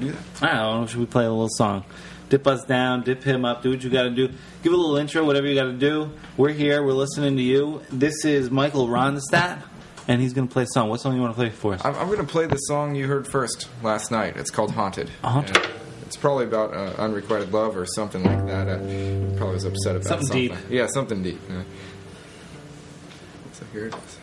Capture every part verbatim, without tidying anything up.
do that? I don't know. Should we play a little song? Dip us down, dip him up, do what you got to do. Give a little intro, whatever you got to do. We're here. We're listening to you. This is Michael Ronstadt, and he's going to play a song. What song you want to play for us? I'm, I'm going to play the song you heard first last night. It's called Haunted. Haunted. Uh, it's probably about uh, unrequited love or something like that. Uh, probably was upset about something. something. Something deep. Yeah, something deep. Yeah. So here it is.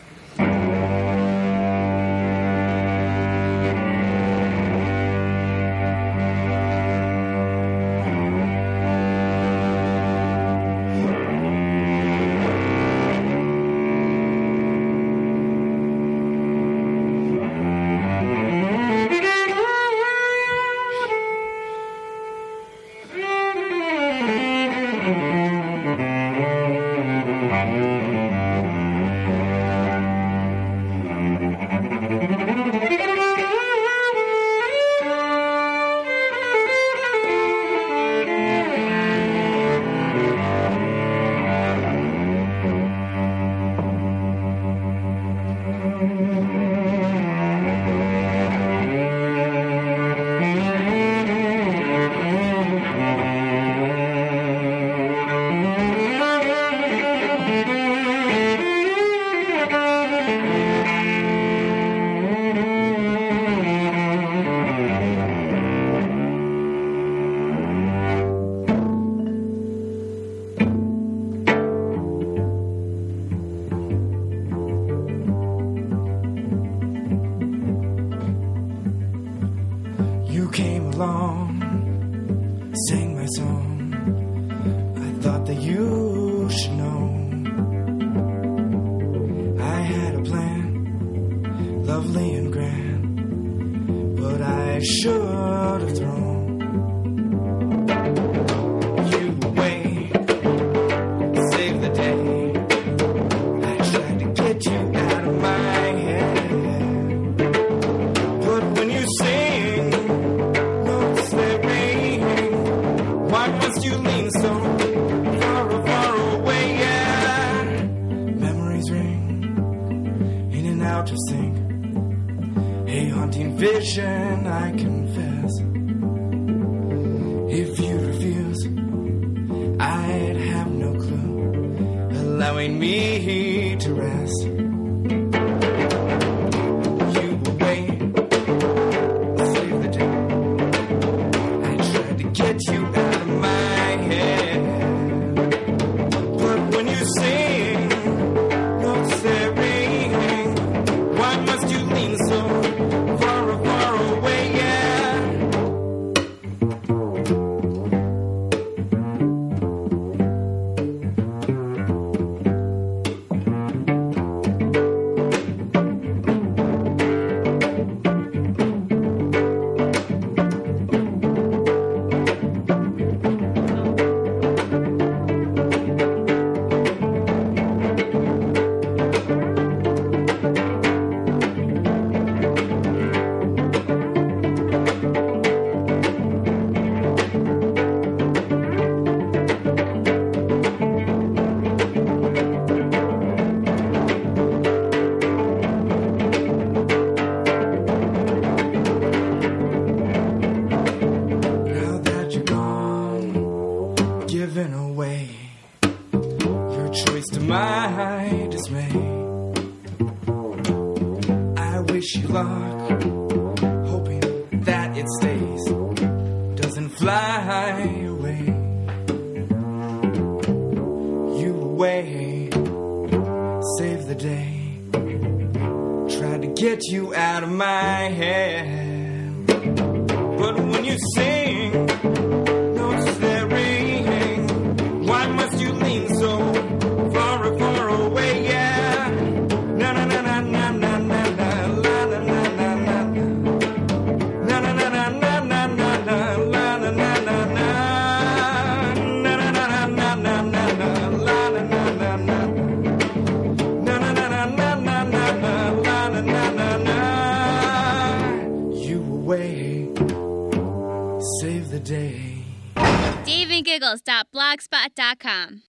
You came along, sang my song. I thought that you should know I had a plan, lovely and grand, but I should have thrown you away, save the day. I tried to get you out of my head, but when you sing, why must you lean so far, far away? Yeah, memories ring in and out of sync. A haunting vision, I confess. If you refuse, I'd have no clue, allowing me to rest. You away, save the day. I tried to get you out of my head, but when you sing, notes that ring. Why must you lean so far, far away? Yeah. Giving away your choice to my dismay. I wish you luck, hoping that it stays, doesn't fly away. You away, save the day. Tried to get you out of my head, but when you sing, notes that ring. Why must you lean so far, far away? Yeah. Na na na na na na na na la na na na na na na na na na na na na la na na na na na na na na na na la na na na na na na na na na na na la na na na na. You away, save the day. Dave and Giggles dot blogspot dot com